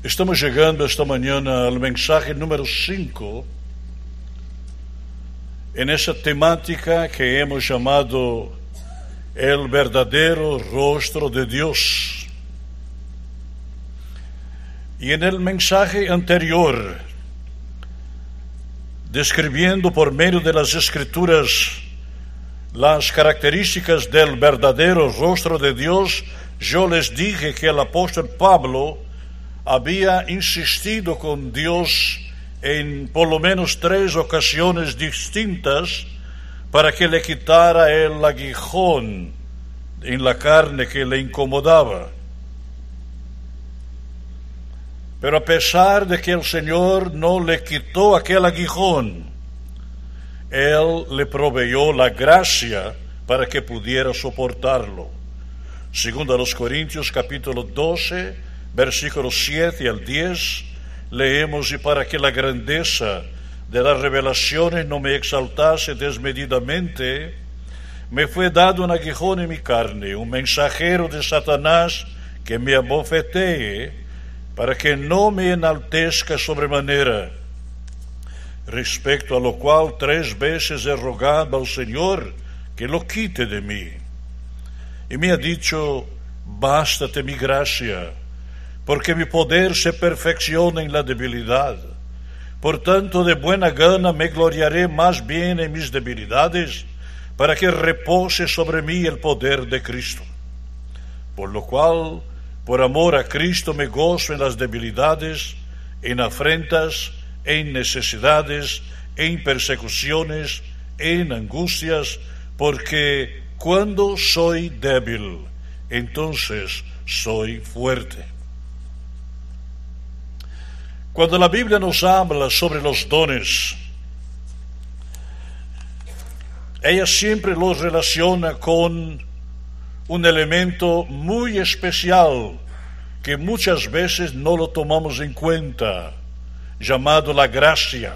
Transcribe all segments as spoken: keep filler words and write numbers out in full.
Estamos llegando esta mañana al mensaje número cinco en esa temática que hemos llamado el verdadero rostro de Dios. Y en el mensaje anterior, describiendo por medio de las Escrituras las características del verdadero rostro de Dios, yo les dije que el apóstol Pablo había insistido con Dios en por lo menos tres ocasiones distintas para que le quitara el aguijón en la carne que le incomodaba. Pero a pesar de que el Señor no le quitó aquel aguijón, Él le proveyó la gracia para que pudiera soportarlo. Segundo a los Corintios capítulo doce, versículos siete al diez, leemos: y para que la grandeza de las revelaciones no me exaltase desmedidamente, me fue dado un aguijón en mi carne, un mensajero de Satanás que me abofetee, para que no me enaltezca sobremanera. Respecto a lo cual tres veces he rogado al Señor que lo quite de mí. Y me ha dicho: bástate mi gracia, porque mi poder se perfecciona en la debilidad. Por tanto, de buena gana me gloriaré más bien en mis debilidades, para que repose sobre mí el poder de Cristo. Por lo cual, por amor a Cristo, me gozo en las debilidades, en afrentas, en necesidades, en persecuciones, en angustias, porque cuando soy débil, entonces soy fuerte. Cuando la Biblia nos habla sobre los dones, ella siempre los relaciona con un elemento muy especial que muchas veces no lo tomamos en cuenta, llamado la gracia.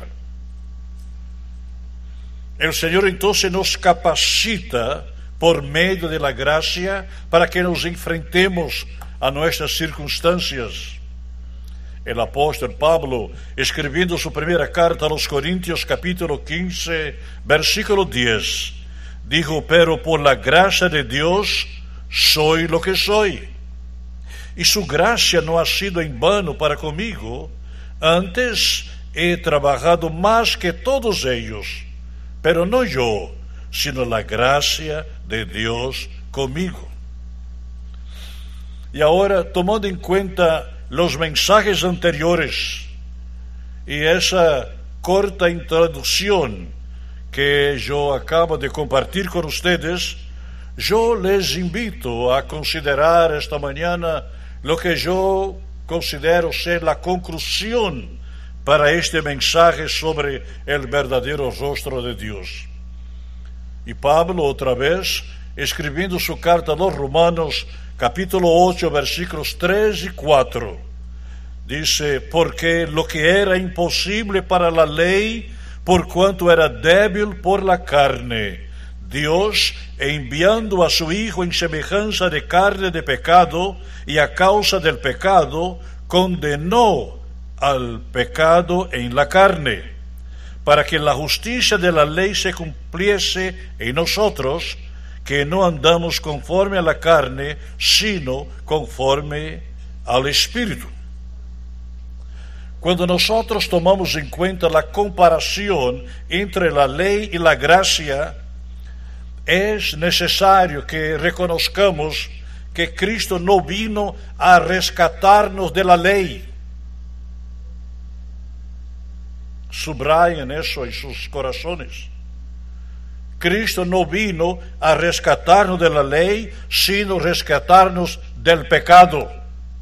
El Señor entonces nos capacita por medio de la gracia para que nos enfrentemos a nuestras circunstancias. El apóstol Pablo, escribiendo su primera carta a los Corintios capítulo quince, versículo diez, dijo: pero por la gracia de Dios soy lo que soy. Y su gracia no ha sido en vano para conmigo, antes he trabajado más que todos ellos, pero no yo, sino la gracia de Dios conmigo. Y ahora, tomando en cuenta los mensajes anteriores y esa corta introducción que yo acabo de compartir con ustedes, yo les invito a considerar esta mañana lo que yo considero ser la conclusión para este mensaje sobre el verdadero rostro de Dios. Y Pablo, otra vez, escribiendo su carta a los Romanos, capítulo ocho, versículos tres y cuatro, dice: porque lo que era imposible para la ley, por cuanto era débil por la carne, Dios, enviando a su Hijo en semejanza de carne de pecado, y a causa del pecado, condenó al pecado en la carne, para que la justicia de la ley se cumpliese en nosotros, que no andamos conforme a la carne, sino conforme al Espíritu. Cuando nosotros tomamos en cuenta la comparación entre la ley y la gracia, es necesario que reconozcamos que Cristo no vino a rescatarnos de la ley. Subrayen eso en sus corazones. Cristo no vino a rescatarnos de la ley, sino rescatarnos del pecado.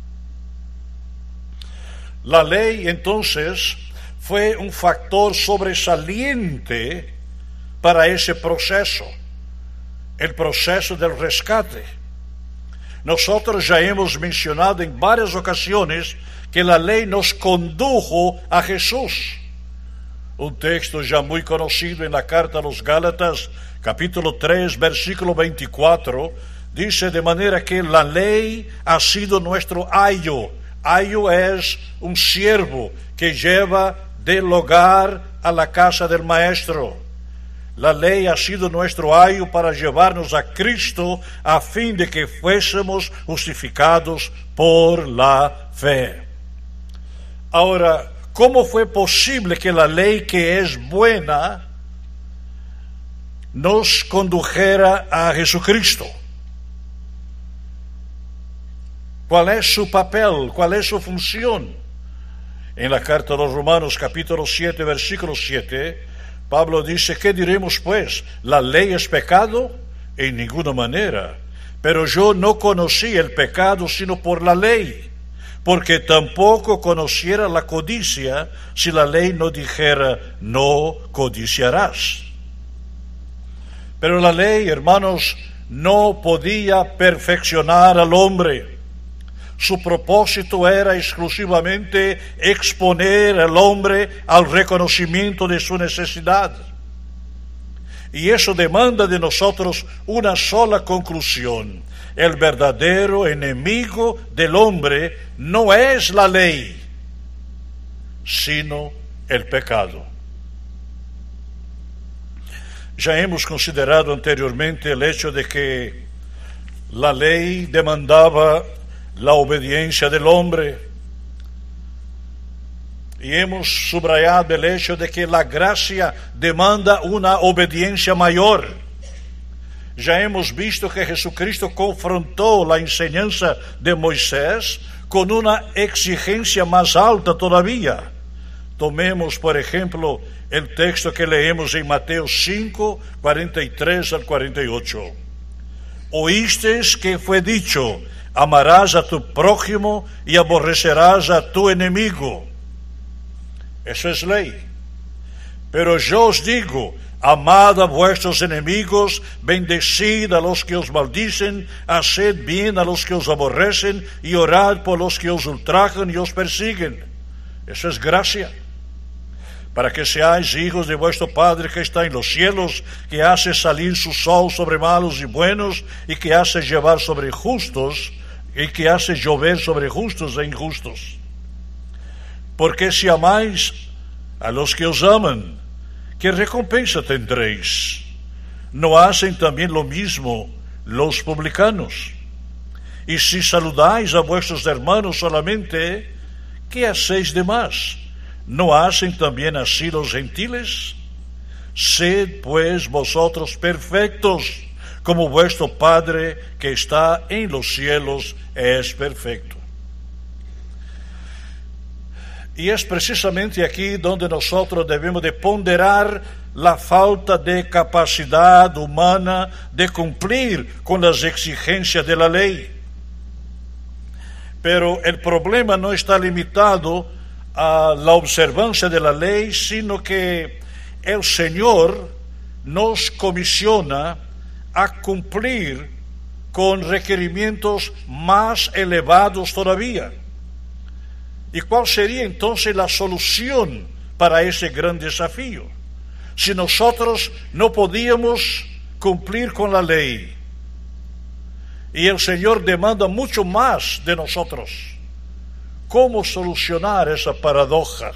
La ley, entonces, fue un factor sobresaliente para ese proceso, el proceso del rescate. Nosotros ya hemos mencionado en varias ocasiones que la ley nos condujo a Jesús. Un texto ya muy conocido en la carta a los Gálatas, capítulo tres, versículo veinticuatro, dice: de manera que la ley ha sido nuestro ayo Ayo es un siervo que lleva del hogar a la casa del maestro. La ley ha sido nuestro ayo para llevarnos a Cristo a fin de que fuésemos justificados por la fe. Ahora, ¿cómo fue posible que la ley, que es buena, nos condujera a Jesucristo? ¿Cuál es su papel? ¿Cuál es su función? En la carta a los Romanos, capítulo siete, versículo siete, Pablo dice: ¿qué diremos pues? ¿La ley es pecado? En ninguna manera. Pero yo no conocí el pecado sino por la ley, porque tampoco conociera la codicia si la ley no dijera: no codiciarás. Pero la ley, hermanos, no podía perfeccionar al hombre. Su propósito era exclusivamente exponer al hombre al reconocimiento de su necesidad. Y eso demanda de nosotros una sola conclusión: el verdadero enemigo del hombre no es la ley, sino el pecado. Ya hemos considerado anteriormente el hecho de que la ley demandaba la obediencia del hombre, y hemos subrayado el hecho de que la gracia demanda una obediencia mayor. Ya hemos visto que Jesucristo confrontó la enseñanza de Moisés con una exigencia más alta todavía. Tomemos, por ejemplo, el texto que leemos en Mateo cinco, cuarenta y tres al cuarenta y ocho. Oísteis que fue dicho: amarás a tu prójimo y aborrecerás a tu enemigo. Eso es ley. Pero yo os digo: amad a vuestros enemigos, bendecid a los que os maldicen, haced bien a los que os aborrecen, y orad por los que os ultrajan y os persiguen. Eso es gracia. Para que seáis hijos de vuestro Padre que está en los cielos, que hace salir su sol sobre malos y buenos, y que hace llevar sobre justos, y que hace llover sobre justos e injustos. Porque si amáis a los que os aman, ¿qué recompensa tendréis? ¿No hacen también lo mismo los publicanos? Y si saludáis a vuestros hermanos solamente, ¿qué hacéis de más? ¿No hacen también así los gentiles? Sed pues vosotros perfectos, como vuestro Padre que está en los cielos es perfecto. Y es precisamente aquí donde nosotros debemos de ponderar la falta de capacidad humana de cumplir con las exigencias de la ley. Pero el problema no está limitado a la observancia de la ley, sino que el Señor nos comisiona a cumplir con requerimientos más elevados todavía. ¿Y cuál sería entonces la solución para ese gran desafío? Si nosotros no podíamos cumplir con la ley, y el Señor demanda mucho más de nosotros, ¿cómo solucionar esa paradoja?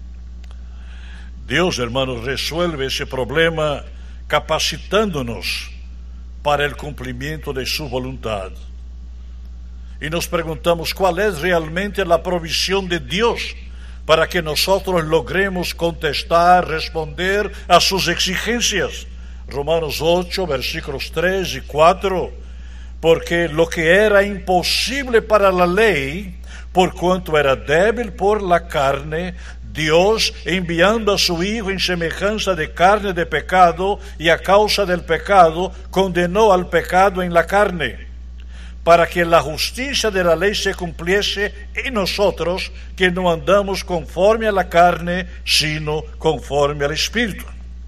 Dios, hermanos, resuelve ese problema capacitándonos para el cumplimiento de su voluntad. Y nos preguntamos, ¿cuál es realmente la provisión de Dios para que nosotros logremos contestar, responder a sus exigencias? Romanos ocho, versículos tres y cuatro. Porque lo que era imposible para la ley, por cuanto era débil por la carne, Dios, enviando a su Hijo en semejanza de carne de pecado, y a causa del pecado, condenó al pecado en la carne, para que la justicia de la ley se cumpliese en nosotros, que no andamos conforme a la carne, sino conforme al Espíritu.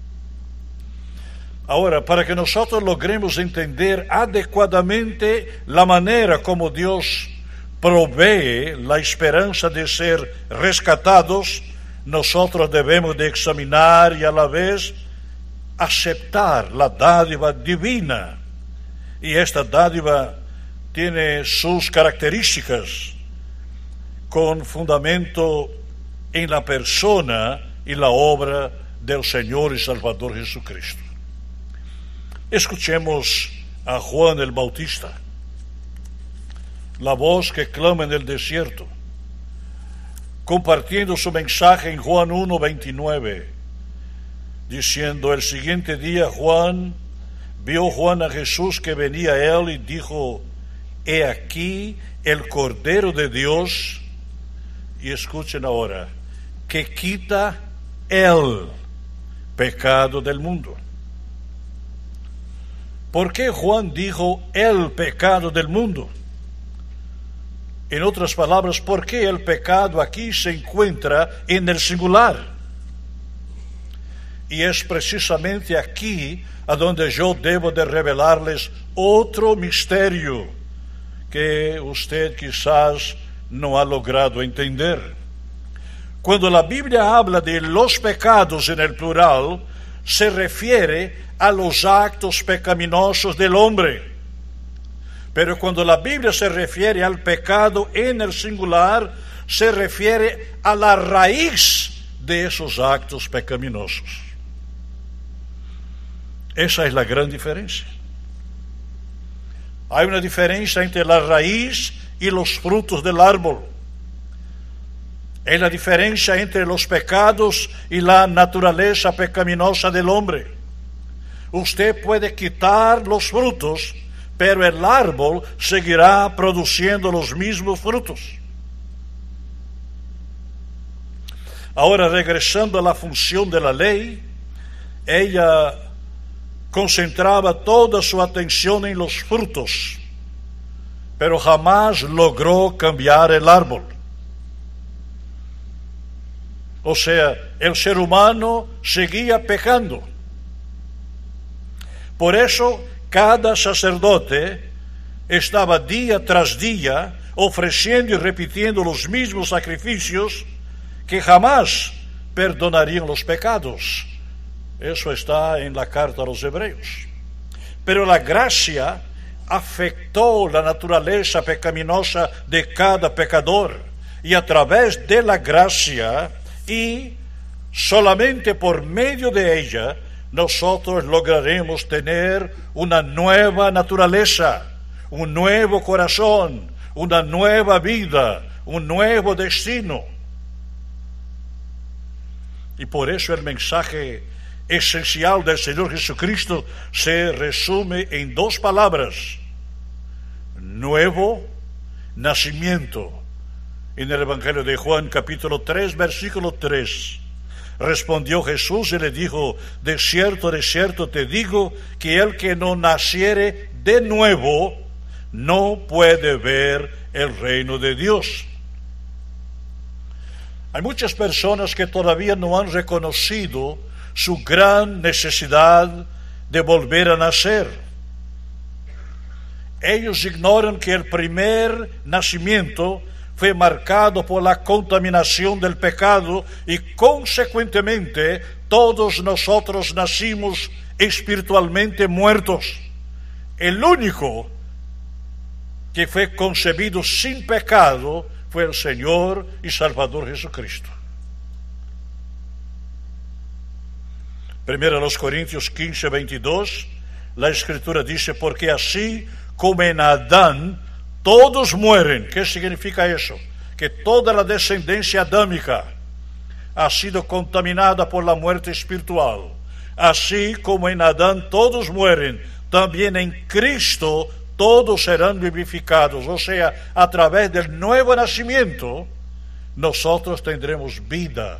Ahora, para que nosotros logremos entender adecuadamente la manera como Dios provee la esperanza de ser rescatados, nosotros debemos de examinar y a la vez aceptar la dádiva divina. Y esta dádiva tiene sus características. con fundamento en la persona y la obra del Señor y Salvador Jesucristo. Escuchemos a Juan el Bautista, la voz que clama en el desierto, compartiendo su mensaje en Juan uno veintinueve, diciendo: el siguiente día Juan vio Juan a Jesús que venía a él y dijo: he aquí el Cordero de Dios, y escuchen ahora, que quita el pecado del mundo. ¿Por qué Juan dijo el pecado del mundo? En otras palabras, ¿por qué el pecado aquí se encuentra en el singular? Y es precisamente aquí a donde yo debo de revelarles otro misterio que usted quizás no ha logrado entender. Cuando la Biblia habla de los pecados en el plural, se refiere a los actos pecaminosos del hombre. Pero cuando la Biblia se refiere al pecado en el singular, se refiere a la raíz de esos actos pecaminosos. Esa es la gran diferencia. Hay una diferencia entre la raíz y los frutos del árbol. Es la diferencia entre los pecados y la naturaleza pecaminosa del hombre. Usted puede quitar los frutos, pero el árbol seguirá produciendo los mismos frutos. Ahora, regresando a la función de la ley, ella concentraba toda su atención en los frutos, pero jamás logró cambiar el árbol. O sea, el ser humano seguía pecando. Por eso, cada sacerdote estaba día tras día ofreciendo y repitiendo los mismos sacrificios que jamás perdonarían los pecados. Eso está en la carta a los Hebreos. Pero la gracia afectó la naturaleza pecaminosa de cada pecador, y a través de la gracia y solamente por medio de ella nosotros lograremos tener una nueva naturaleza, un nuevo corazón, una nueva vida, un nuevo destino. Y por eso el mensaje esencial del Señor Jesucristo se resume en dos palabras: nuevo nacimiento. En el Evangelio de Juan, capítulo tres, versículo tres, respondió Jesús y le dijo: de cierto, de cierto te digo, que el que no naciere de nuevo no puede ver el reino de Dios. Hay muchas personas que todavía no han reconocido su gran necesidad de volver a nacer. Ellos ignoran que el primer nacimiento fue marcado por la contaminación del pecado y consecuentemente todos nosotros nacimos espiritualmente muertos. El único que fue concebido sin pecado fue el Señor y Salvador Jesucristo. Primero los Corintios quince, veintidós, la Escritura dice: porque así como en Adán todos mueren. ¿Qué significa eso? Que toda la descendencia adámica ha sido contaminada por la muerte espiritual. Así como en Adán todos mueren, también en Cristo todos serán vivificados. O sea, a través del nuevo nacimiento, nosotros tendremos vida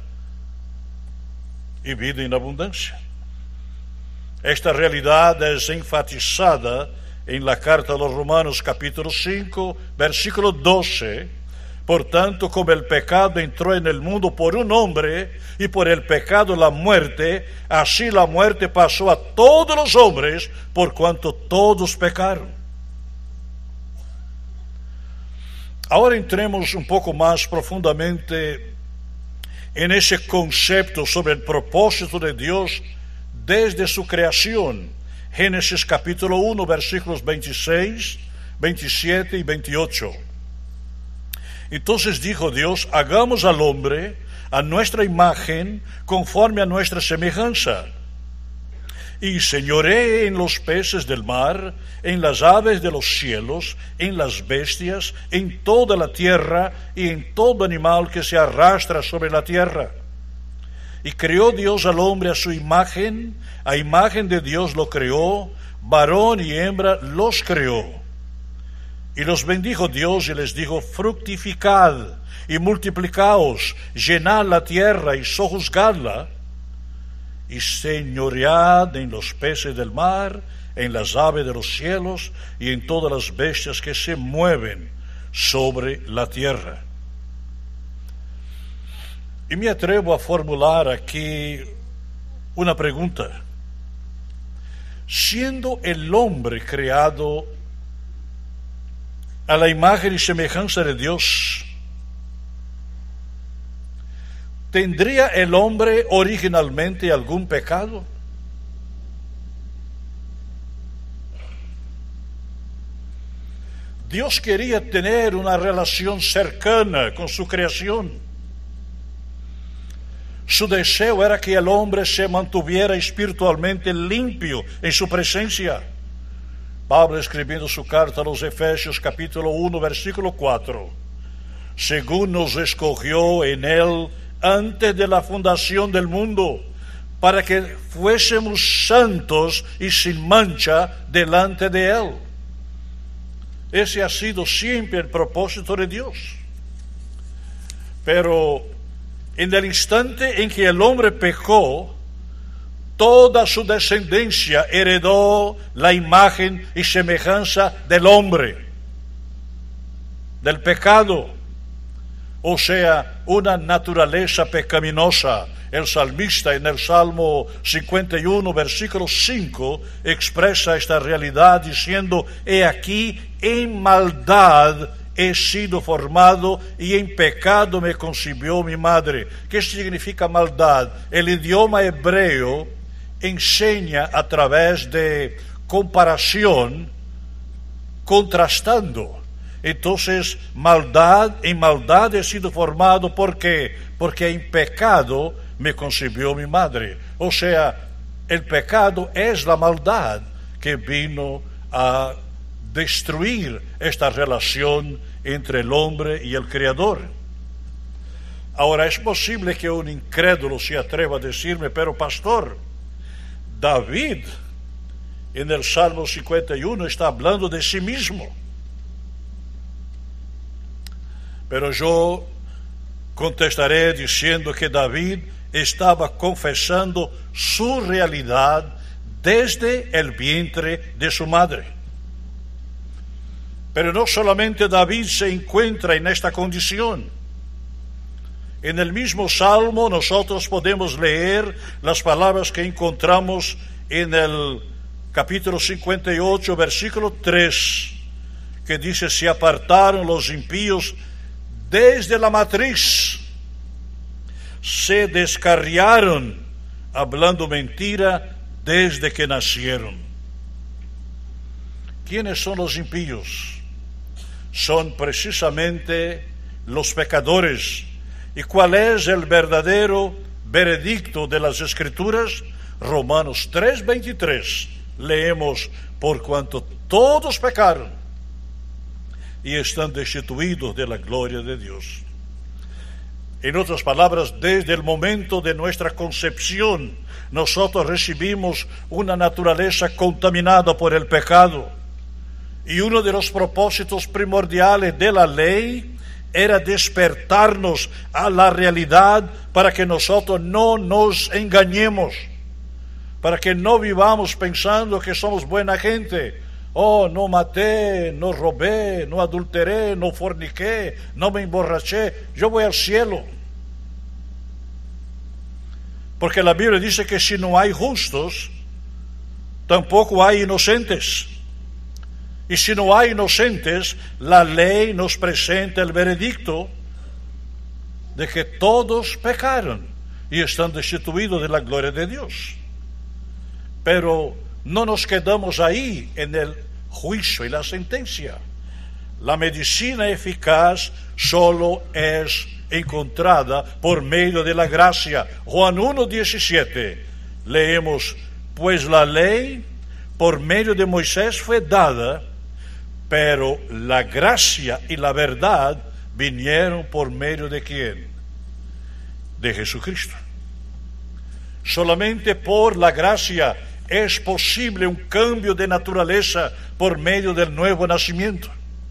y vida en abundancia. Esta realidad es enfatizada en la carta a los Romanos, capítulo cinco, versículo doce. Por tanto, como el pecado entró en el mundo por un hombre, y por el pecado la muerte, así la muerte pasó a todos los hombres, por cuanto todos pecaron. Ahora entremos un poco más profundamente en ese concepto sobre el propósito de Dios desde su creación. Génesis capítulo uno, versículos veintiséis, veintisiete y veintiocho. Entonces dijo Dios, hagamos al hombre a nuestra imagen, conforme a nuestra semejanza, y señoree en los peces del mar, en las aves de los cielos, en las bestias, en toda la tierra y en todo animal que se arrastra sobre la tierra. Y creó Dios al hombre a su imagen, a imagen de Dios lo creó, varón y hembra los creó. Y los bendijo Dios y les dijo, fructificad y multiplicaos, llenad la tierra y sojuzgadla, y señoread en los peces del mar, en las aves de los cielos y en todas las bestias que se mueven sobre la tierra. Y me atrevo a formular aquí una pregunta. Siendo el hombre creado a la imagen y semejanza de Dios, ¿tendría el hombre originalmente algún pecado? Dios quería tener una relación cercana con su creación. Su deseo era que el hombre se mantuviera espiritualmente limpio en su presencia. Pablo, escribiendo su carta a los Efesios, capítulo uno, versículo cuatro, según nos escogió en él antes de la fundación del mundo, para que fuésemos santos y sin mancha delante de él. Ese ha sido siempre el propósito de Dios. Pero en el instante en que el hombre pecó, toda su descendencia heredó la imagen y semejanza del hombre, del pecado, o sea, una naturaleza pecaminosa. El salmista en el Salmo cincuenta y uno, versículo cinco, expresa esta realidad diciendo, he aquí, en maldad he sido formado y en pecado me concibió mi madre. ¿Qué significa maldad? El idioma hebreo enseña a través de comparación, contrastando. Entonces, maldad, en maldad he sido formado, ¿por qué? Porque en pecado me concibió mi madre. O sea, el pecado es la maldad que vino a destruir esta relación entre el hombre y el Creador. Ahora, es posible que un incrédulo se atreva a decirme, pero pastor, David en el Salmo cincuenta y uno está hablando de sí mismo. Pero yo contestaré diciendo que David estaba confesando su realidad desde el vientre de su madre. Pero no solamente David se encuentra en esta condición. En el mismo Salmo nosotros podemos leer las palabras que encontramos en el capítulo cincuenta y ocho, versículo tres, que dice, se apartaron los impíos desde la matriz, se descarriaron hablando mentira desde que nacieron. ¿Quiénes son los impíos? Son precisamente los pecadores. ¿Y cuál es el verdadero veredicto de las Escrituras? Romanos tres, veintitrés. Leemos, por cuanto todos pecaron y están destituidos de la gloria de Dios. En otras palabras, desde el momento de nuestra concepción, nosotros recibimos una naturaleza contaminada por el pecado. Y uno de los propósitos primordiales de la ley era despertarnos a la realidad para que nosotros no nos engañemos, para que no vivamos pensando que somos buena gente. Oh, no maté, no robé, no adulteré, no forniqué, no me emborraché, yo voy al cielo. Porque la Biblia dice que si no hay justos, tampoco hay inocentes. Y si no hay inocentes, la ley nos presenta el veredicto de que todos pecaron y están destituidos de la gloria de Dios. Pero no nos quedamos ahí en el juicio y la sentencia. la medicina eficaz solo es encontrada por medio de la gracia. Juan uno diecisiete, leemos, pues la ley por medio de Moisés fue dada, pero la gracia y la verdad vinieron por medio de ¿quién? De Jesucristo. Solamente por la gracia es posible un cambio de naturaleza por medio del nuevo nacimiento.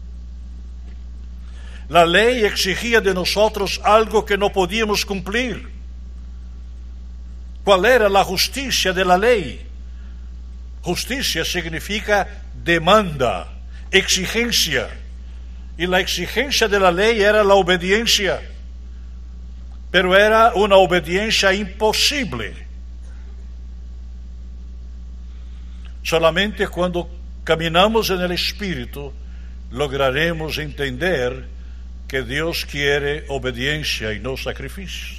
La ley exigía de nosotros algo que no podíamos cumplir. ¿Cuál era la justicia de la ley? Justicia significa demanda, exigencia. Y la exigencia de la ley era la obediencia. Pero era una obediencia imposible. Solamente cuando caminamos en el Espíritu lograremos entender que Dios quiere obediencia y no sacrificios.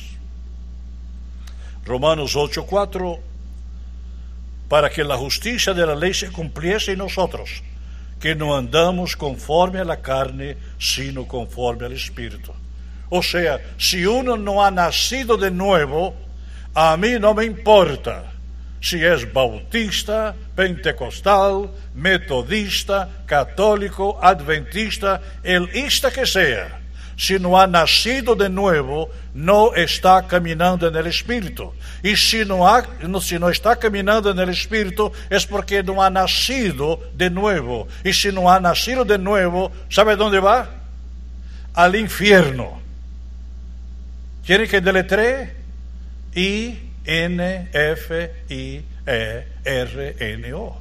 Romanos ocho cuatro, para que la justicia de la ley se cumpliese en nosotros, que no andamos conforme a la carne, sino conforme al Espíritu. O sea, si uno no ha nacido de nuevo, a mí no me importa si es bautista, pentecostal, metodista, católico, adventista, el ista que sea. Si no ha nacido de nuevo, no está caminando en el Espíritu. Y si no, ha, si no está caminando en el Espíritu, es porque no ha nacido de nuevo. Y si no ha nacido de nuevo, ¿sabe dónde va? Al infierno. ¿Quiere que deletree? I N F I E R N O.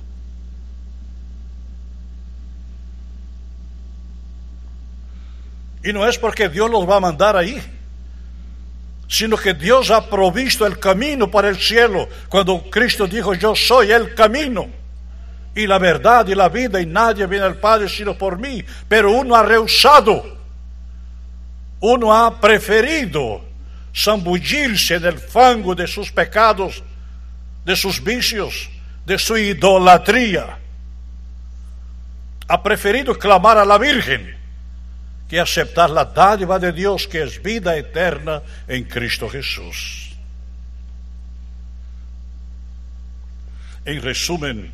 Y no es porque Dios los va a mandar ahí, sino que Dios ha provisto el camino para el cielo. Cuando Cristo dijo, yo soy el camino y la verdad y la vida, y nadie viene al Padre sino por mí. Pero uno ha rehusado, uno ha preferido zambullirse en el fango de sus pecados, de sus vicios, de su idolatría. Ha preferido clamar a la Virgen que aceptar la dádiva de Dios, que es vida eterna en Cristo Jesús. En resumen,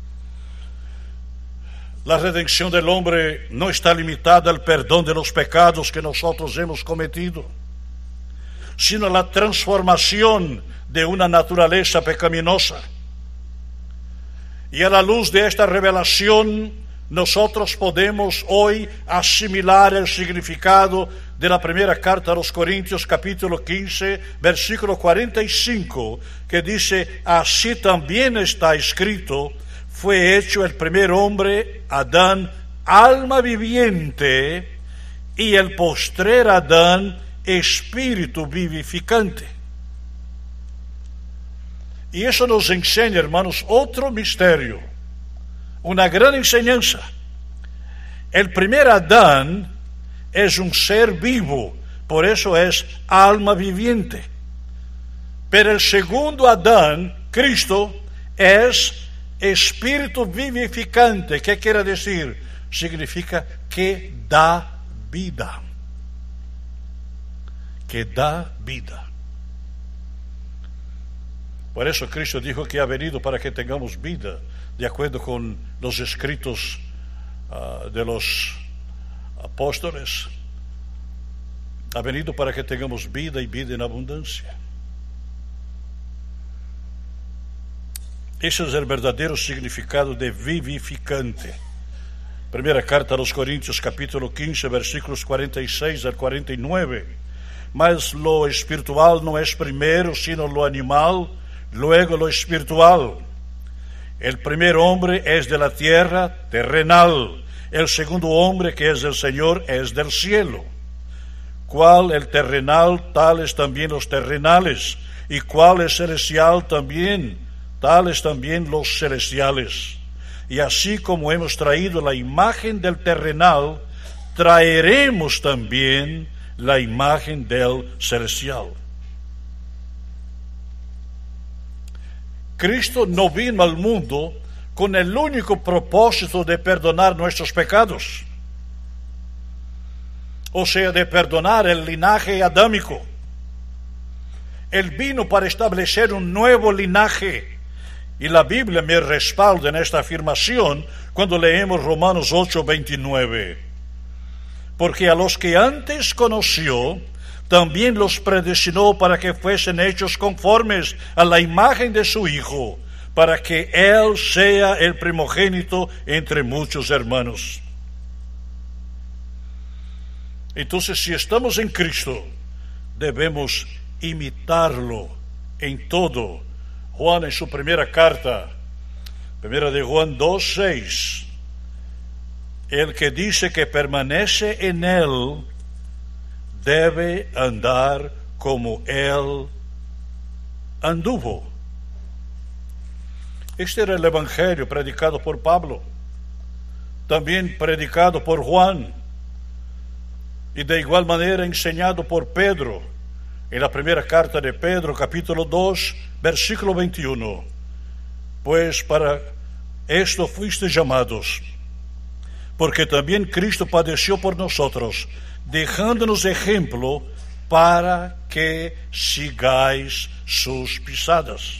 la redención del hombre no está limitada al perdón de los pecados que nosotros hemos cometido, sino a la transformación de una naturaleza pecaminosa. Y a la luz de esta revelación, nosotros podemos hoy asimilar el significado de la primera carta a los Corintios, capítulo quince, versículo cuarenta y cinco, que dice, así también está escrito, fue hecho el primer hombre, Adán, alma viviente, y el postrer Adán, espíritu vivificante. Y eso nos enseña, hermanos, otro misterio, una gran enseñanza. El primer Adán es un ser vivo, por eso es alma viviente. Pero el segundo Adán, Cristo, es espíritu vivificante. ¿Qué quiere decir? Significa que da vida. Que da vida. Por eso Cristo dijo que ha venido para que tengamos vida, de acuerdo con los escritos uh, de los apóstoles. Ha venido para que tengamos vida y vida en abundancia. Ese es el verdadero significado de vivificante. Primera carta a los Corintios, capítulo quince, versículos cuarenta y seis al cuarenta y nueve. Mas lo espiritual no es primero, sino lo animal, luego lo espiritual. El primer hombre es de la tierra, terrenal. El segundo hombre, que es del Señor, es del cielo. Cual el terrenal, tales también los terrenales. Y cual es celestial, también, tales también los celestiales. Y así como hemos traído la imagen del terrenal, traeremos también la imagen del celestial. Cristo no vino al mundo con el único propósito de perdonar nuestros pecados. o sea, de perdonar el linaje adámico. Él vino para establecer un nuevo linaje, y la Biblia me respalda en esta afirmación cuando leemos Romanos ocho, veintinueve. Porque a los que antes conoció, también los predestinó para que fuesen hechos conformes a la imagen de su Hijo, para que Él sea el primogénito entre muchos hermanos. Entonces, si estamos en Cristo, debemos imitarlo en todo. Juan en su primera carta, primera de Juan dos, seis, el que dice que permanece en Él, debe andar como Él anduvo. Este era el Evangelio predicado por Pablo, también predicado por Juan, y de igual manera enseñado por Pedro, en la primera carta de Pedro, capítulo dos, versículo veintiuno. Pues para esto fuisteis llamados, porque también Cristo padeció por nosotros, dejándonos ejemplo para que sigáis sus pisadas.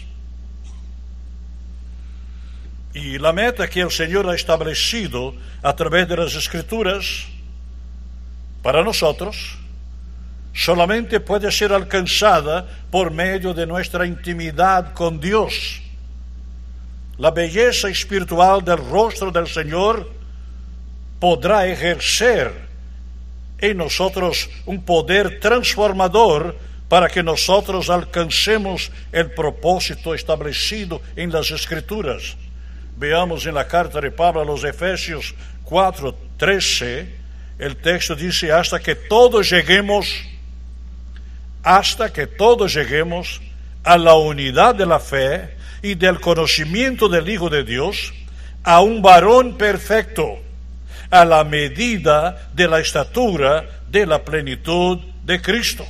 Y la meta que el Señor ha establecido a través de las Escrituras para nosotros solamente puede ser alcanzada por medio de nuestra intimidad con Dios. La belleza espiritual del rostro del Señor podrá ejercer en nosotros un poder transformador para que nosotros alcancemos el propósito establecido en las Escrituras. Veamos en la carta de Pablo a los Efesios cuatro, trece, el texto dice: hasta que todos lleguemos, hasta que todos lleguemos a la unidad de la fe y del conocimiento del Hijo de Dios, a un varón perfecto, a la medida de la estatura de la plenitud de Cristo.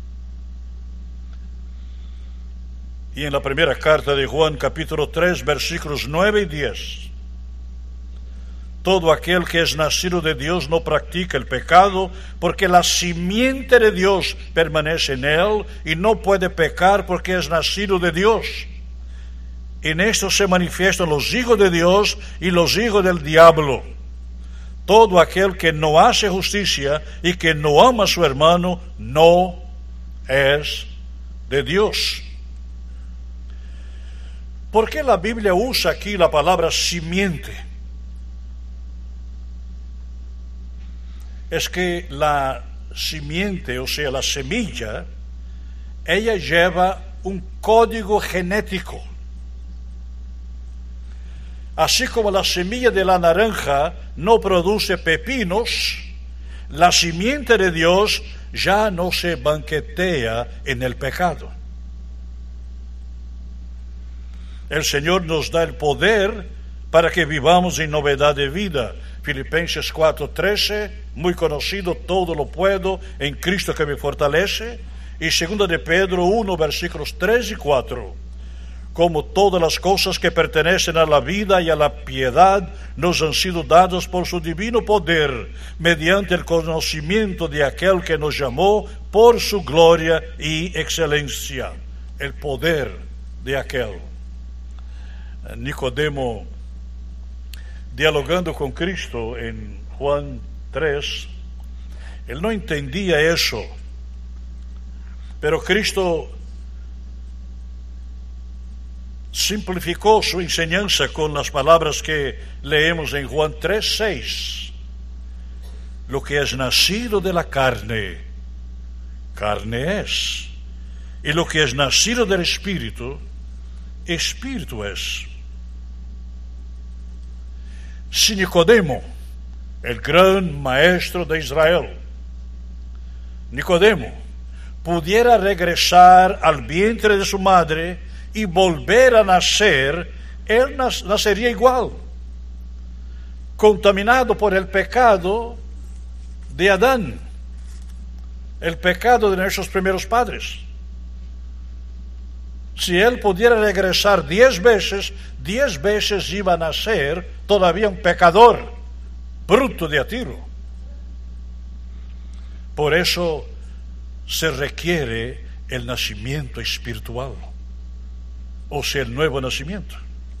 Y en la primera carta de Juan, capítulo tres, versículos nueve y diez. Todo aquel que es nacido de Dios no practica el pecado, porque la simiente de Dios permanece en él y no puede pecar porque es nacido de Dios. En esto se manifiestan los hijos de Dios y los hijos del diablo. Todo aquel que no hace justicia y que no ama a su hermano no es de Dios. ¿Por qué la Biblia usa aquí la palabra simiente? Es que la simiente, o sea, la semilla, ella lleva un código genético. Así como la semilla de la naranja no produce pepinos, la simiente de Dios ya no se banquetea en el pecado. El Señor nos da el poder para que vivamos en novedad de vida. Filipenses cuatro, trece, muy conocido: todo lo puedo en Cristo que me fortalece. Y segunda de Pedro uno, versículos tres y cuatro. Como todas las cosas que pertenecen a la vida y a la piedad nos han sido dadas por su divino poder, mediante el conocimiento de aquel que nos llamó por su gloria y excelencia. El poder de aquel. Nicodemo, dialogando con Cristo en Juan tres, él no entendía eso, pero Cristo simplificó su enseñanza con las palabras que leemos en Juan tres, seis. Lo que es nacido de la carne, carne es, y lo que es nacido del Espíritu, Espíritu es. Si Nicodemo, el gran maestro de Israel, Nicodemo, pudiera regresar al vientre de su madre y volver a nacer, él nacería igual, contaminado por el pecado de Adán, el pecado de nuestros primeros padres. Si él pudiera regresar diez veces, diez veces iba a nacer todavía un pecador, bruto de a tiro. Por eso se requiere el nacimiento espiritual, o sea, el nuevo nacimiento.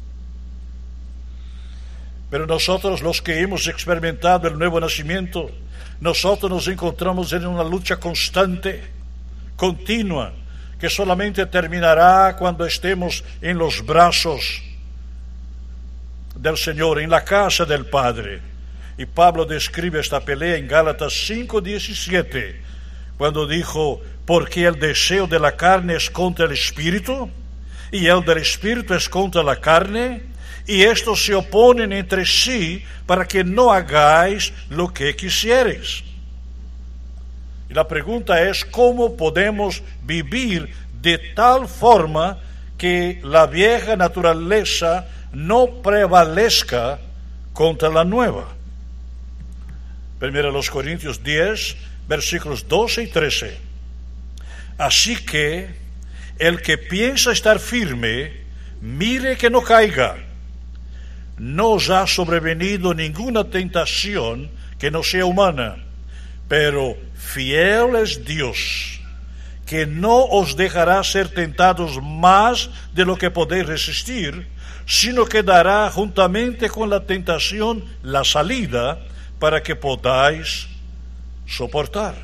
Pero nosotros, los que hemos experimentado el nuevo nacimiento, nosotros nos encontramos en una lucha constante, continua, que solamente terminará cuando estemos en los brazos del Señor, en la casa del Padre. Y Pablo describe esta pelea en Gálatas cinco diecisiete, cuando dijo: porque el deseo de la carne es contra el Espíritu, y el del Espíritu es contra la carne, y estos se oponen entre sí para que no hagáis lo que quisieres. Y la pregunta es: ¿cómo podemos vivir de tal forma que la vieja naturaleza no prevalezca contra la nueva? Primero los Corintios diez, versículos doce y trece. Así que el que piensa estar firme, mire que no caiga. No os ha sobrevenido ninguna tentación que no sea humana, pero fiel es Dios, que no os dejará ser tentados más de lo que podéis resistir, sino que dará juntamente con la tentación la salida para que podáis soportar.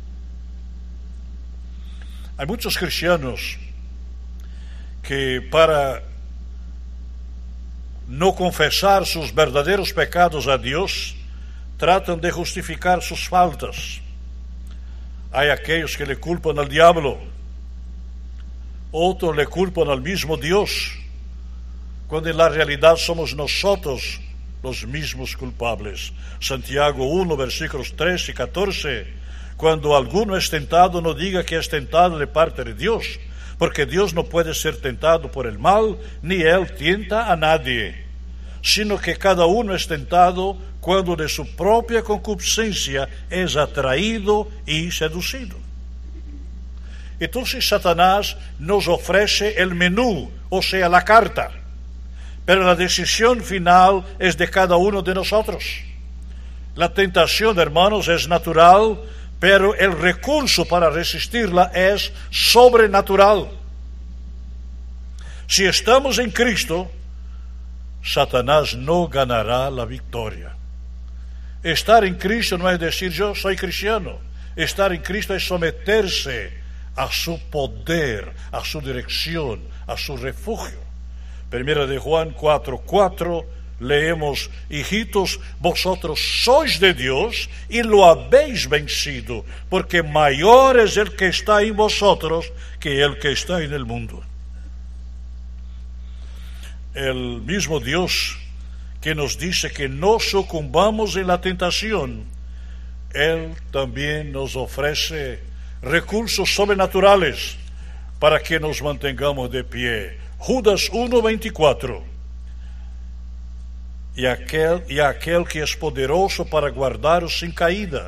Hay muchos cristianos que, para no confesar sus verdaderos pecados a Dios, tratan de justificar sus faltas. Hay aquellos que le culpan al diablo, otros le culpan al mismo Dios, cuando en la realidad somos nosotros los mismos culpables. Santiago uno, versículos trece y catorce: cuando alguno es tentado, no diga que es tentado de parte de Dios, porque Dios no puede ser tentado por el mal, ni Él tienta a nadie, sino que cada uno es tentado cuando de su propia concupiscencia es atraído y seducido. Entonces Satanás nos ofrece el menú, o sea, la carta, pero la decisión final es de cada uno de nosotros. La tentación, hermanos, es natural, pero el recurso para resistirla es sobrenatural. Si estamos en Cristo, Satanás no ganará la victoria. Estar en Cristo no es decir yo soy cristiano. Estar en Cristo es someterse a su poder, a su dirección, a su refugio. Primera de Juan cuatro cuatro leemos: hijitos, vosotros sois de Dios y lo habéis vencido, porque mayor es el que está en vosotros que el que está en el mundo. El mismo Dios que nos dice que no sucumbamos en la tentación, Él también nos ofrece recursos sobrenaturales para que nos mantengamos de pie. Judas uno veinticuatro: y aquel, y aquel que es poderoso para guardaros sin caída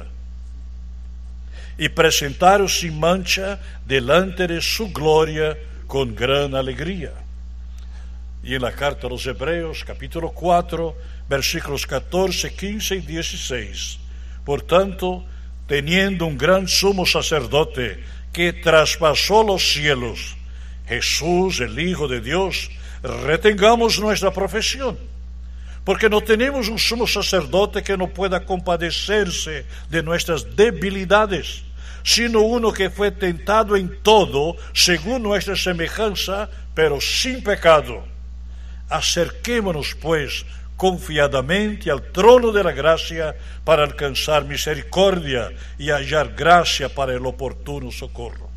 y presentaros sin mancha delante de su gloria con gran alegría. Y en la carta a los Hebreos, capítulo cuatro, versículos catorce, quince y dieciséis: por tanto, teniendo un gran sumo sacerdote que traspasó los cielos, Jesús, el Hijo de Dios, retengamos nuestra profesión, porque no tenemos un sumo sacerdote que no pueda compadecerse de nuestras debilidades, sino uno que fue tentado en todo, según nuestra semejanza, pero sin pecado. Acerquémonos, pues, confiadamente al trono de la gracia para alcanzar misericordia y hallar gracia para el oportuno socorro.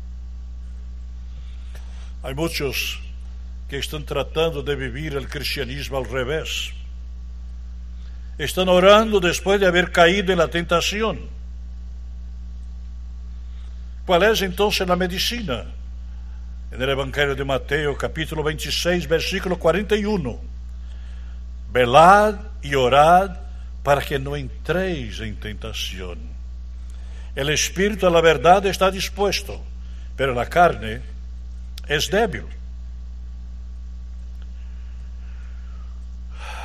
Hay muchos que están tratando de vivir el cristianismo al revés. Están orando después de haber caído en la tentación. ¿Cuál es entonces la medicina? En el Evangelio de Mateo, capítulo veintiséis, versículo cuarenta y uno: velad y orad para que no entréis en tentación. El espíritu a la verdad está dispuesto, pero la carne es débil.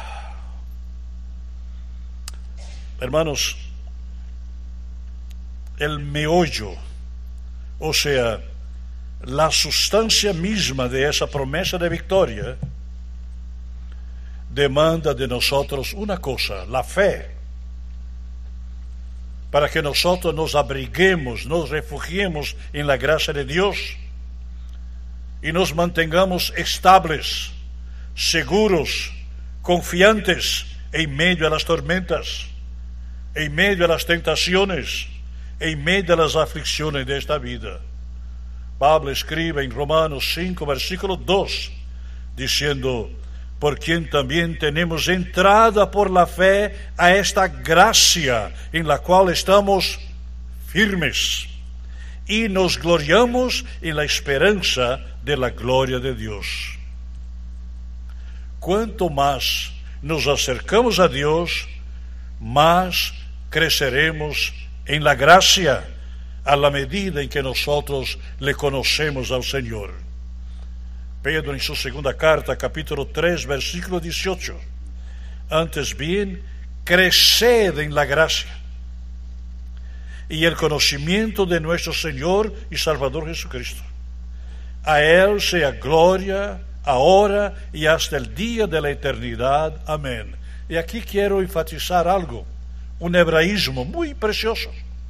Hermanos, el meollo, o sea, la sustancia misma de esa promesa de victoria, demanda de nosotros una cosa, la fe, para que nosotros nos abriguemos, nos refugiemos en la gracia de Dios y nos mantengamos estables, seguros, confiantes en medio de las tormentas, en medio de las tentaciones, en medio de las aflicciones de esta vida. Pablo escribe en Romanos cinco, versículo dos, diciendo: por quien también tenemos entrada por la fe a esta gracia en la cual estamos firmes y nos gloriamos en la esperanza de la gloria de Dios. Cuanto más nos acercamos a Dios, más creceremos en la gracia a la medida en que nosotros le conocemos al Señor. Pedro en su segunda carta, capítulo tres, versículo dieciocho. Antes bien, creced en la gracia y el conocimiento de nuestro Señor y Salvador Jesucristo. A Él sea gloria, ahora y hasta el día de la eternidad. Amén. Y aquí quiero enfatizar algo, un hebraísmo muy precioso.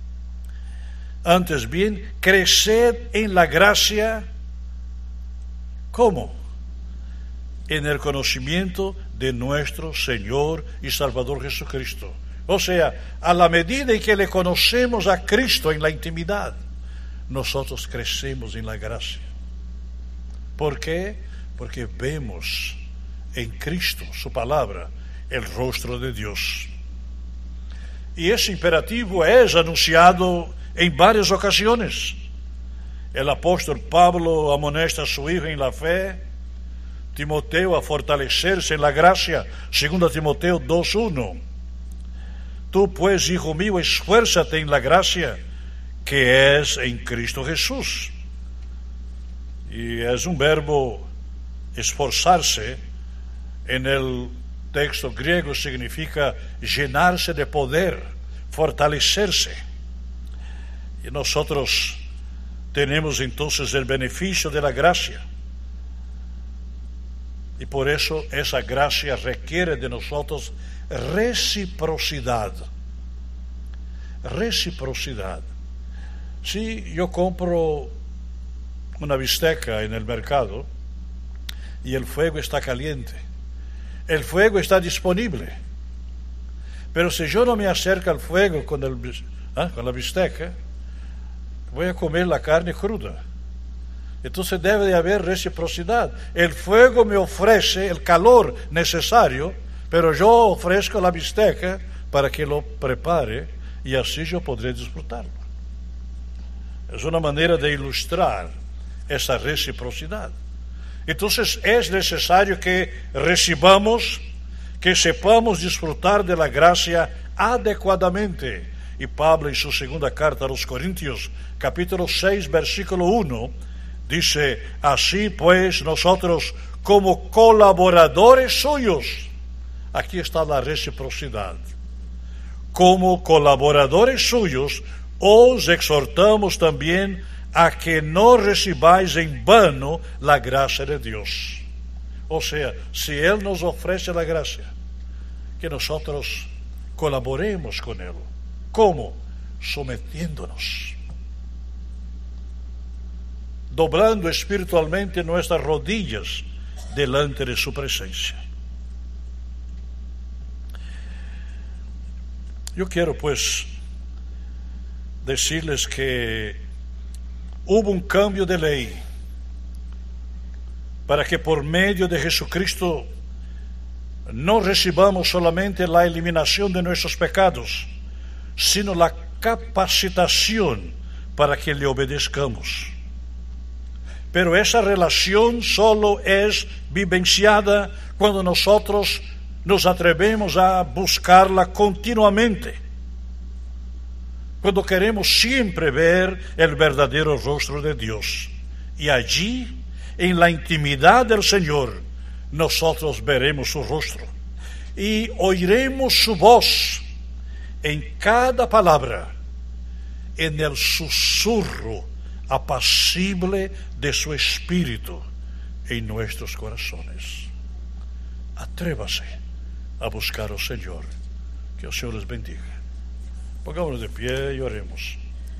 Antes bien, creced en la gracia. ¿Cómo? En el conocimiento de nuestro Señor y Salvador Jesucristo. O sea, a la medida en que le conocemos a Cristo en la intimidad, nosotros crecemos en la gracia. ¿Por qué? Porque vemos en Cristo, su palabra, el rostro de Dios. Y ese imperativo es anunciado en varias ocasiones. El apóstol Pablo amonesta a su hijo en la fe, Timoteo a fortalecerse en la gracia, segunda Timoteo dos, uno. Tú pues, hijo mío, esfuérzate en la gracia que es en Cristo Jesús. Y es un verbo esforzarse, en el texto griego significa llenarse de poder, fortalecerse. Y nosotros tenemos entonces el beneficio de la gracia. Y por eso esa gracia requiere de nosotros reciprocidad. Reciprocidad. Si yo compro una bisteca en el mercado y el fuego está caliente, el fuego está disponible, pero si yo no me acerco al fuego con, el, ¿eh? con la bisteca, voy a comer la carne cruda. Entonces debe de haber reciprocidad. El fuego me ofrece el calor necesario, pero yo ofrezco la bisteca para que lo prepare y así yo podré disfrutarlo. Es una manera de ilustrar esa reciprocidad. Entonces es necesario que recibamos, que sepamos disfrutar de la gracia adecuadamente. Y Pablo en su segunda carta a los Corintios, capítulo seis, versículo uno, dice: así pues nosotros como colaboradores suyos, aquí está la reciprocidad, como colaboradores suyos os exhortamos también a que no recibáis en vano la gracia de Dios. O sea, si Él nos ofrece la gracia, que nosotros colaboremos con Él. ¿Cómo? Sometiéndonos, doblando espiritualmente nuestras rodillas delante de su presencia. Yo quiero pues decirles que hubo un cambio de ley para que por medio de Jesucristo no recibamos solamente la eliminación de nuestros pecados, sino la capacitación para que le obedezcamos. Pero esa relación solo es vivenciada cuando nosotros nos atrevemos a buscarla continuamente, cuando queremos siempre ver el verdadero rostro de Dios. Y allí, en la intimidad del Señor, nosotros veremos su rostro y oiremos su voz en cada palabra, en el susurro apacible de su espíritu en nuestros corazones. Atrévase a buscar al Señor. Que el Señor les bendiga. Pongámonos de pie y oremos.